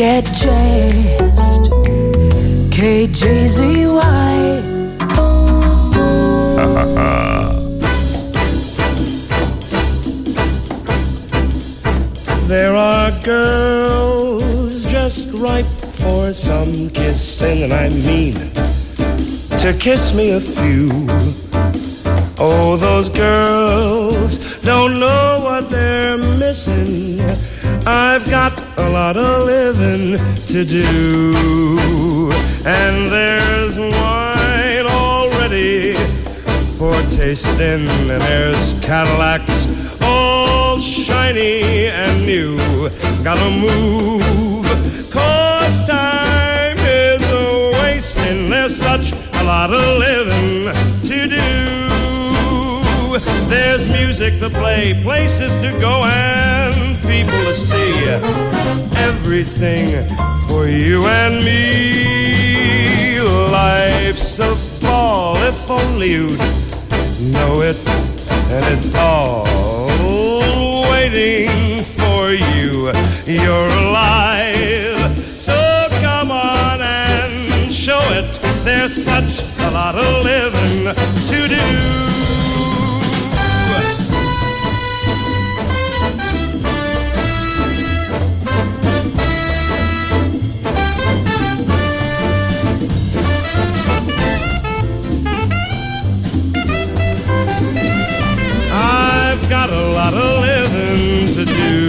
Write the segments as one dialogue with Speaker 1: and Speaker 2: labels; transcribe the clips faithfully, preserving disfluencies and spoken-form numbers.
Speaker 1: get chased. K J Z Y.
Speaker 2: There are girls just ripe for some kissing, and I mean to kiss me a few. Oh, those girls don't know what they're missing. I've got a lot of living to do, and there's wine already for tasting, and there's Cadillacs all shiny and new. Gotta move, cause time is a-wasting. There's such a lot of living to do. There's music to play, places to go, and people to see. Everything for you and me. Life's a ball, if only you'd know it. And it's all waiting for you. You're alive, so come on and show it. There's such a lot of living to do. Got a lot of living to do.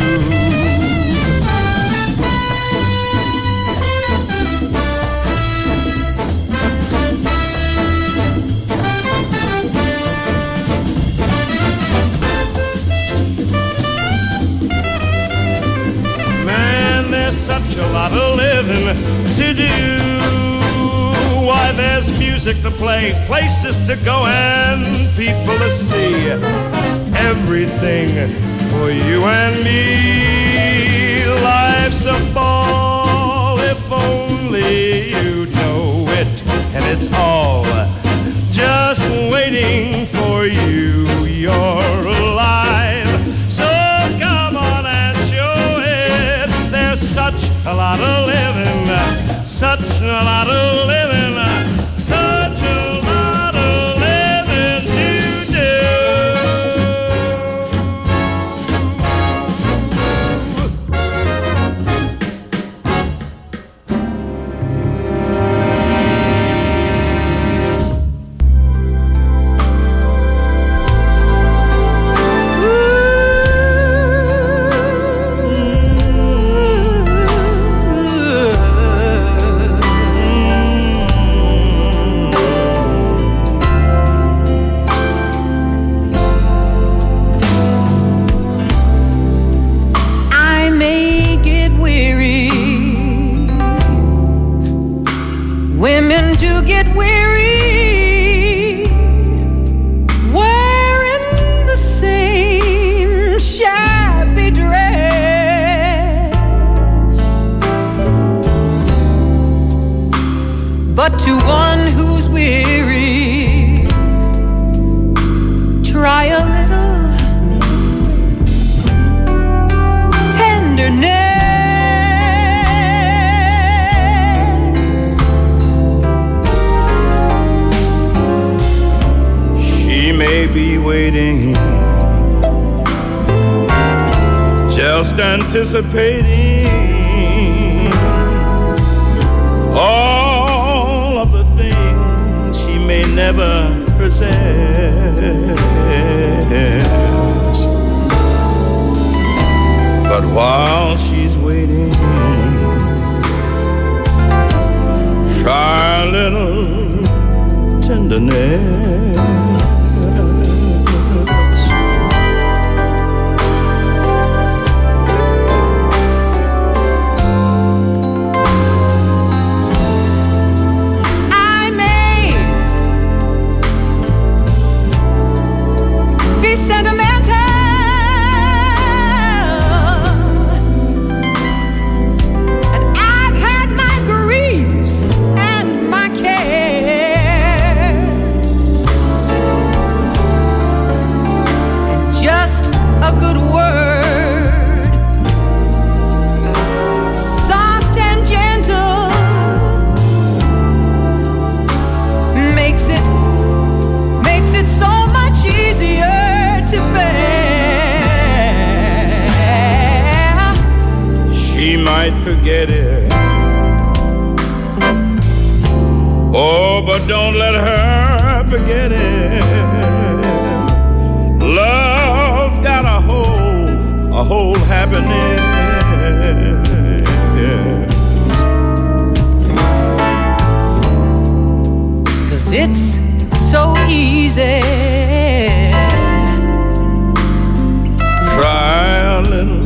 Speaker 2: Man, there's such a lot of living to do. Why, there's music to play, places to go, and people to see. Everything for you and me. Life's a ball, if only you know it. And it's all just waiting for you. You're alive, so come on and show it. There's such a lot of living, such a lot of living, such a lot of living to do.
Speaker 1: But to one who's weary, try a little tenderness.
Speaker 2: She may be waiting, just anticipating all of the things she may never possess. But while she's waiting, try a little tenderness. might forget it. Oh, but don't let her forget it. Love's got a whole, a whole happiness.
Speaker 1: 'Cause it's so easy.
Speaker 2: Try a little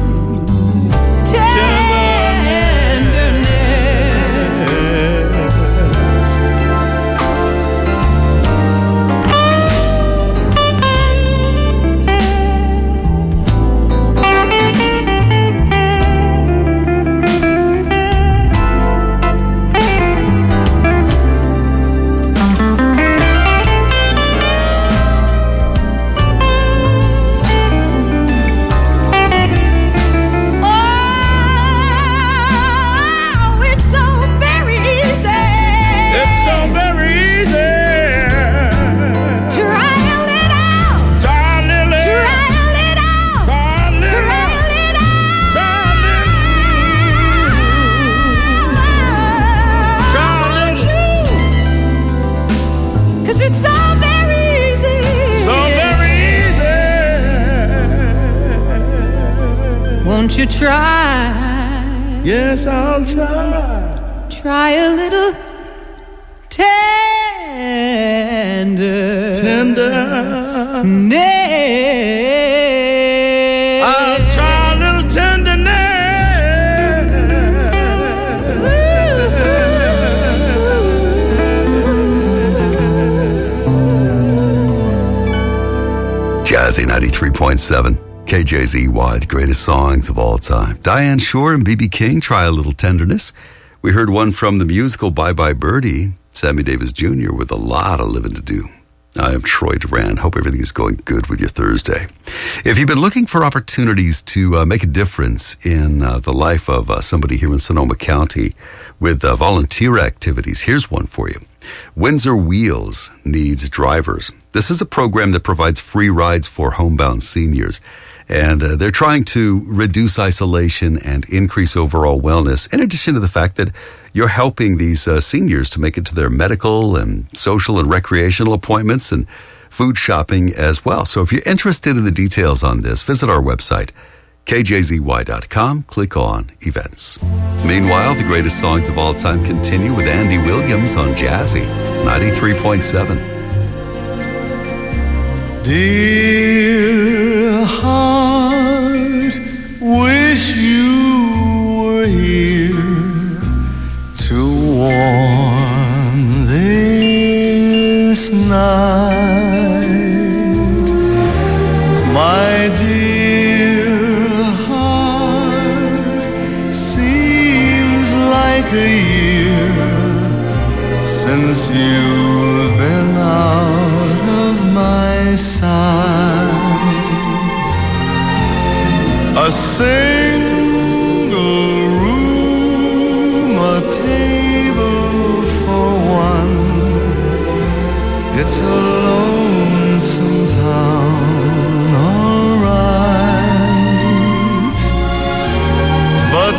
Speaker 1: Won't you try?
Speaker 2: Yes, I'll try.
Speaker 1: Try a little tender.
Speaker 2: Tender.
Speaker 1: I'll
Speaker 2: try a little tenderness.
Speaker 3: Jazzy ninety-three point seven. K J Z Y, the greatest songs of all time. Diane Shore and B B King, Try a Little Tenderness. We heard one from the musical Bye Bye Birdie, Sammy Davis Junior with a lot of living to do. I am Troy Duran. Hope everything is going good with your Thursday. If you've been looking for opportunities to uh, make a difference in uh, the life of uh, somebody here in Sonoma County with uh, volunteer activities, here's one for you. Windsor Wheels needs drivers. This is a program that provides free rides for homebound seniors. And uh, they're trying to reduce isolation and increase overall wellness, in addition to the fact that you're helping these uh, seniors to make it to their medical and social and recreational appointments and food shopping as well. So if you're interested in the details on this, visit our website, K J Z Y dot com, click on events. Meanwhile, the greatest songs of all time continue with Andy Williams on Jazzy ninety-three point seven.
Speaker 4: Dear heart, wish you were here to warm this night. My dear heart, seems like a year since you've been out of my sight. A single room, a table for one. It's a lonesome town, all right. But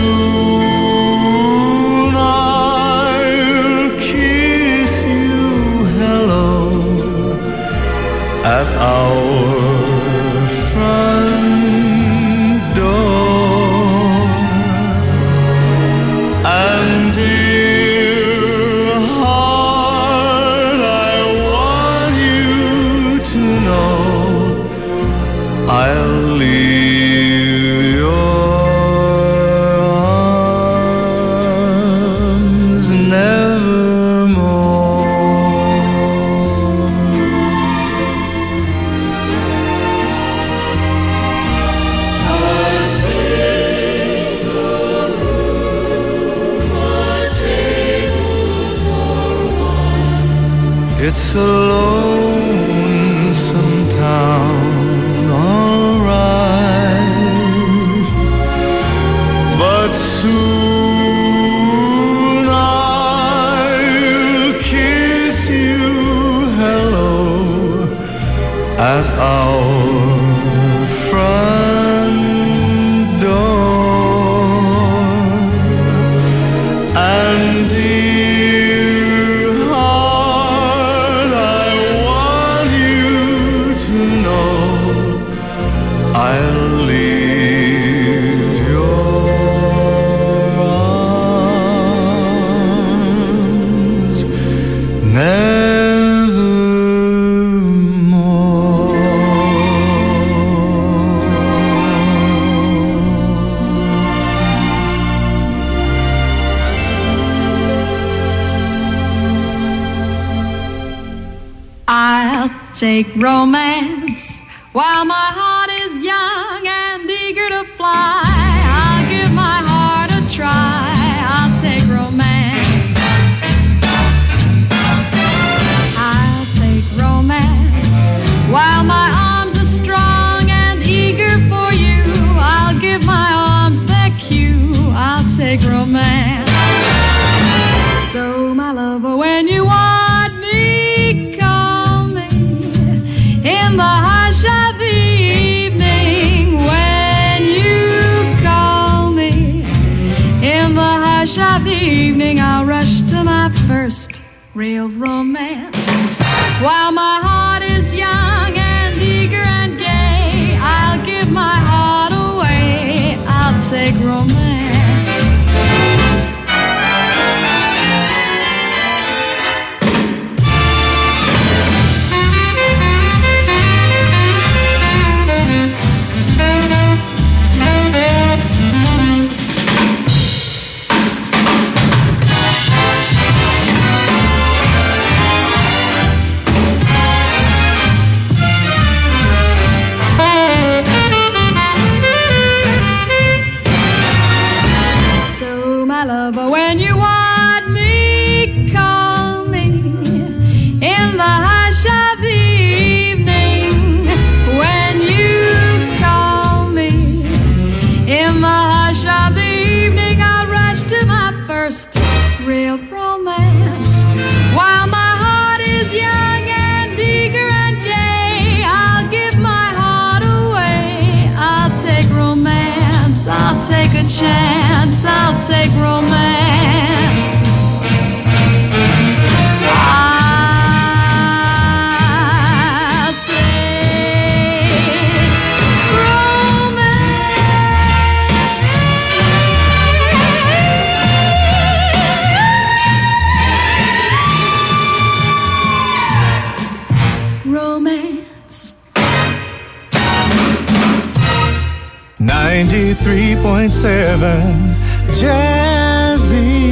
Speaker 4: soon I'll kiss you hello at our front door. And dear heart, I want you to know I'll leave your arms nevermore. It's a lonesome town, all right. But soon I'll kiss you hello at our front door.
Speaker 5: I'll take romance while my heart is young and eager to fly. I'll give my heart a try. I'll take romance. I'll take romance while my arms are strong and eager for you. I'll give my arms their cue. I'll take romance. So, my lover, when you want me, call me in the hush of the evening. When you call me in the hush of the evening, I'll rush to my first real romance. While my heart is young and eager and gay, I'll give my heart away. I'll take romance. But when you want me, call me in the hush of the evening. When you call me in the hush of the evening, I'll rush to my first real romance. While my heart is young and eager and gay, I'll give my heart away. I'll take romance. I'll take a chance. I'll take romance. I'll take romance. Romance.
Speaker 4: ninety-three point seven Jazzy.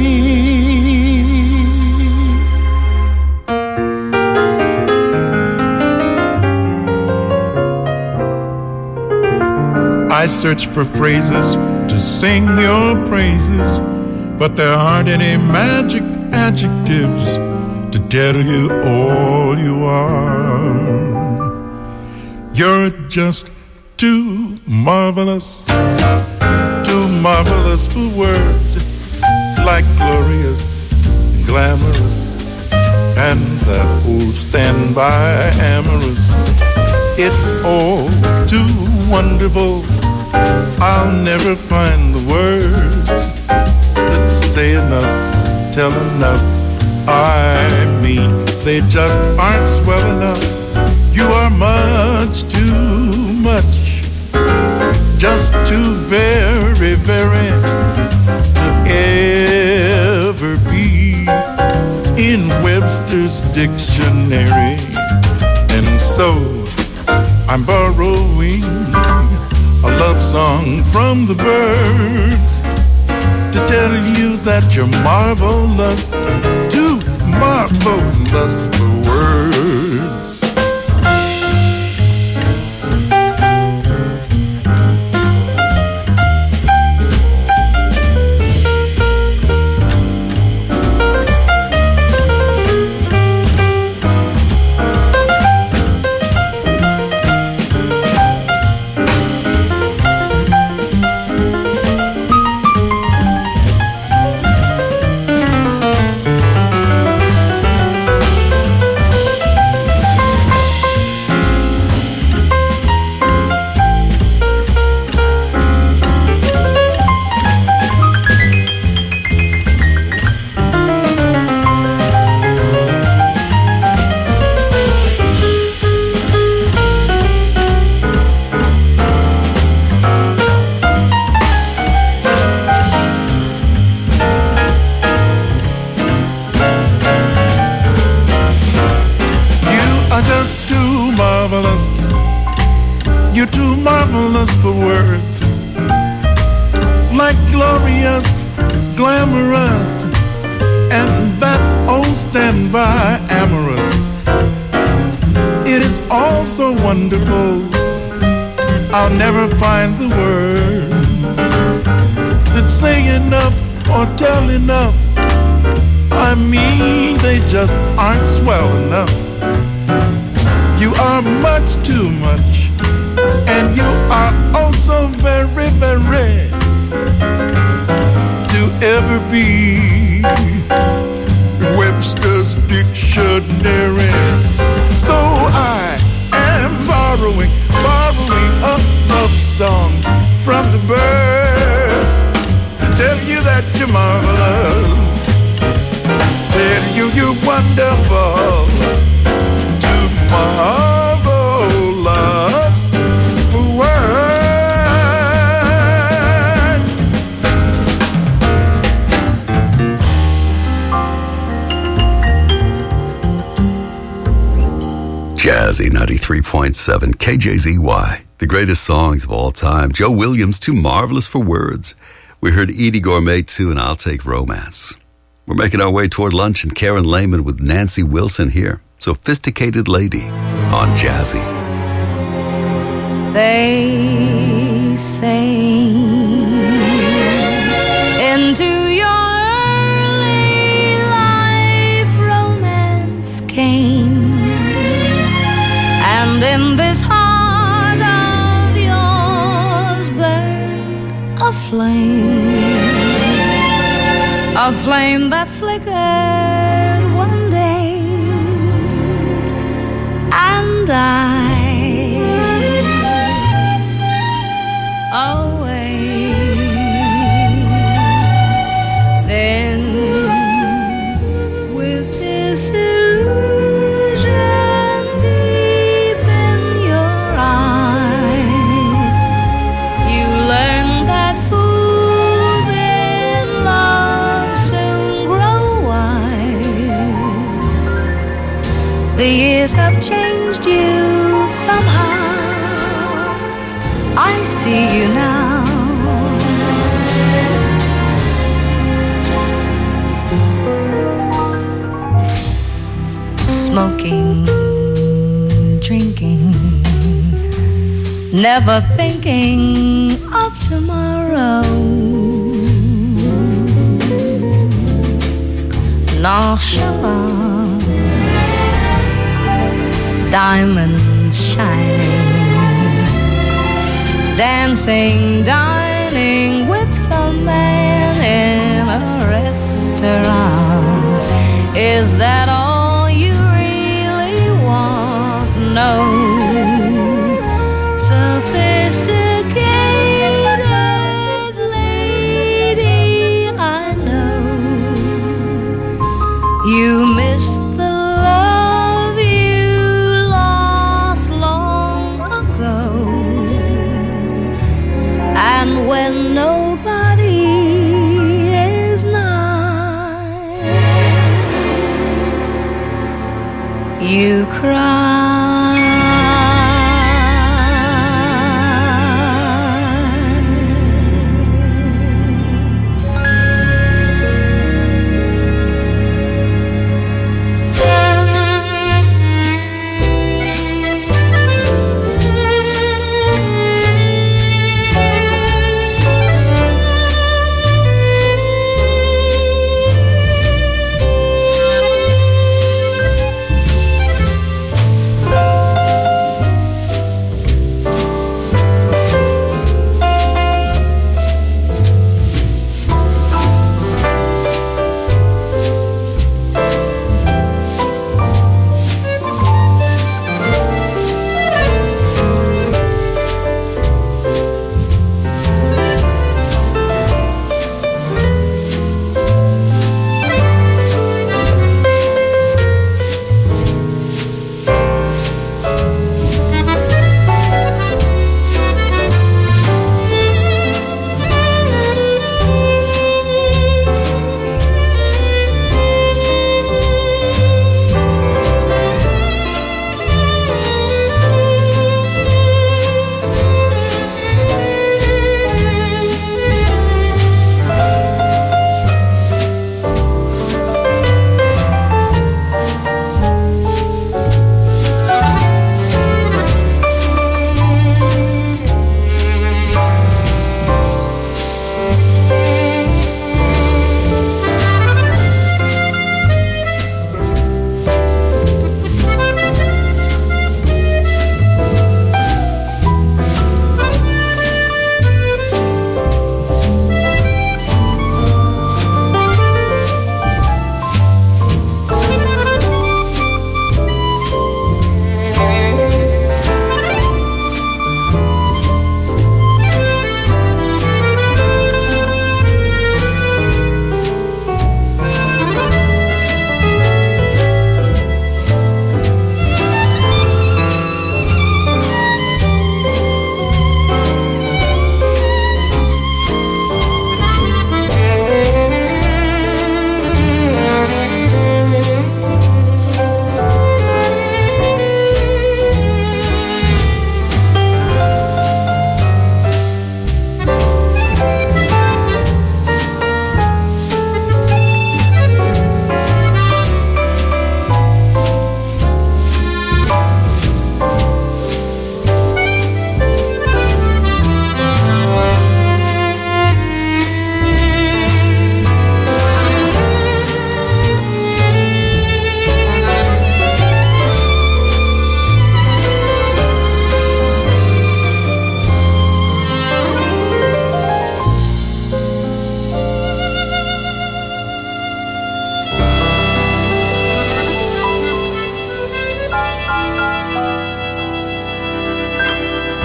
Speaker 4: I search for phrases to sing your praises, but there aren't any magic adjectives to tell you all you are. You're just too marvelous, too marvelous for words, like glorious, glamorous, and that old standby amorous. It's all too wonderful. I'll never find the words that say enough, tell enough. I mean, they just aren't swell enough. You are much too much, just too very, very to ever be in Webster's dictionary. And so I'm borrowing a love song from the birds to tell you that you're marvelous, too marvelous for words. You're too marvelous for words, like glorious, glamorous, and that old standby amorous. all so wonderful. I'll never find the words that say enough or tell enough. I mean, they just aren't swell enough. You are much too much, and you are oh so very, very to ever be Webster's dictionary. So I am borrowing, borrowing a love song from the birds to tell you that you're marvelous, tell you you're wonderful, to marvel us for words.
Speaker 3: Jazzy ninety-three point seven K J Z Y, the greatest songs of all time. Joe Williams, Too Marvelous for Words. We heard Edie Gourmet too, and I'll Take Romance. We're making our way toward lunch, and Karen Lehman with Nancy Wilson here. Sophisticated Lady on Jazzy.
Speaker 1: They say into your early life romance came, and in this heart of yours burned a flame, a flame that flickered one day, and I away. Then with this illusion deep in your eyes, you learn that fools in love soon grow wise. The years have changed you somehow. I see you now. Smoking, drinking, never thinking of tomorrow. Nonchalant, diamonds shining, dancing, dining with some man in a restaurant. Is that all you really want? No. Sophisticated lady, I know you miss the love you lost long ago. And when nobody is nigh,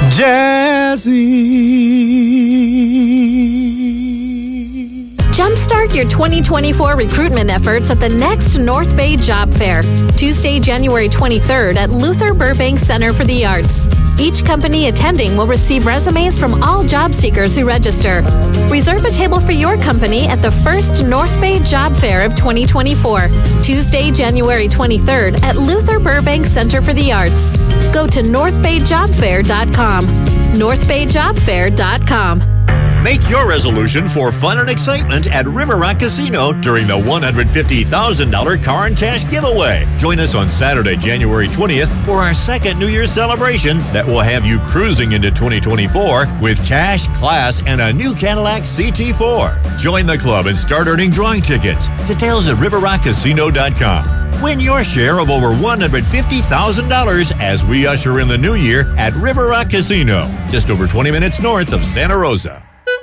Speaker 4: Jazzy.
Speaker 6: Jumpstart your twenty twenty-four recruitment efforts at the next North Bay Job Fair, Tuesday, January twenty-third at Luther Burbank Center for the Arts. Each company attending will receive resumes from all job seekers who register. Reserve a table for your company at the first North Bay Job Fair of twenty twenty-four, Tuesday, January twenty-third at Luther Burbank Center for the Arts. Go to north bay job fair dot com. north bay job fair dot com.
Speaker 7: Make your resolution for fun and excitement at River Rock Casino during the one hundred fifty thousand dollars car and cash giveaway. Join us on Saturday, January twentieth for our second New Year's celebration that will have you cruising into twenty twenty-four with cash, class, and a new Cadillac C T four. Join the club and start earning drawing tickets. Details at river rock casino dot com. Win your share of over one hundred fifty thousand dollars as we usher in the new year at River Rock Casino, just over twenty minutes north of Santa Rosa.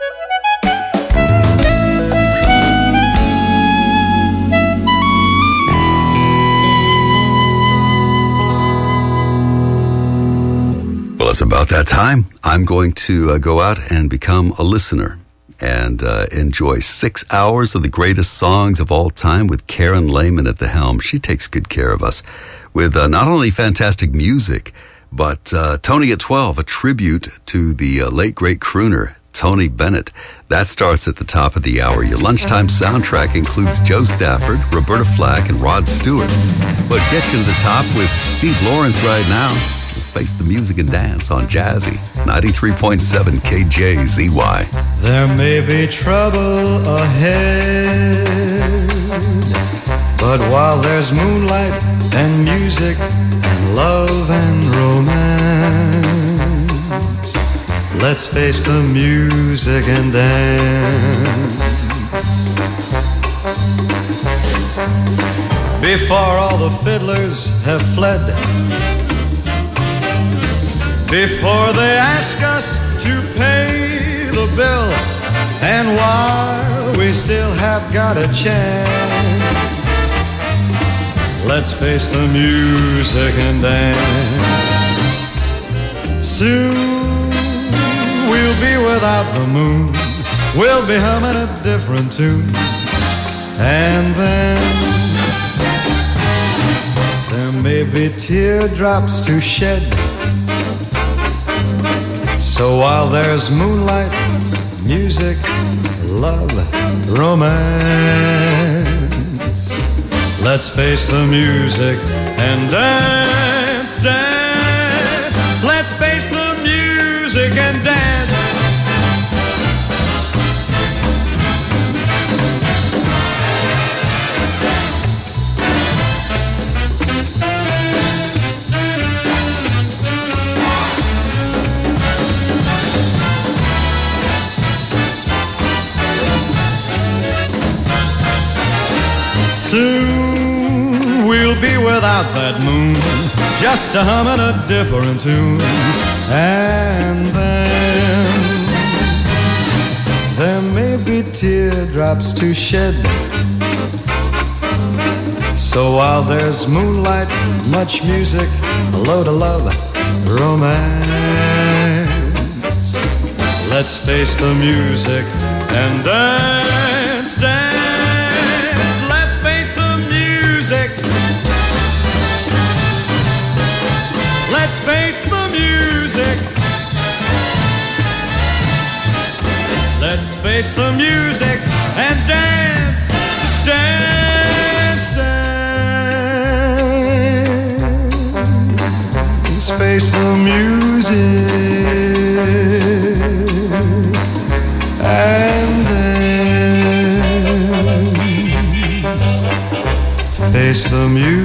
Speaker 3: Well, it's about that time. I'm going to uh, go out and become a listener and uh, enjoy six hours of the greatest songs of all time with Karen Lehman at the helm. She takes good care of us with uh, not only fantastic music, but uh, Tony at twelve, a tribute to the uh, late, great crooner, Tony Bennett. That starts at the top of the hour. Your lunchtime soundtrack includes Joe Stafford, Roberta Flack, and Rod Stewart. But get you to the top with Steve Lawrence right now. Face the music and dance on Jazzy ninety-three point seven K J Z Y.
Speaker 4: There may be trouble ahead, but while there's moonlight and music and love and romance, let's face the music and dance. Before all the fiddlers have fled, before they ask us to pay the bill, and while we still have got a chance, let's face the music and dance. Soon we'll be without the moon, we'll be humming a different tune, and then there may be teardrops to shed. So while there's moonlight, music, love, romance, let's face the music and dance, dance. Let's face the music and dance. Soon we'll be without that moon, just a humming a different tune, and then there may be teardrops to shed. So while there's moonlight, much music, a load of love, romance, let's face the music and dance, dance. Let's face the music. Let's face the music and dance, dance, dance. Face the music and dance. Face the music.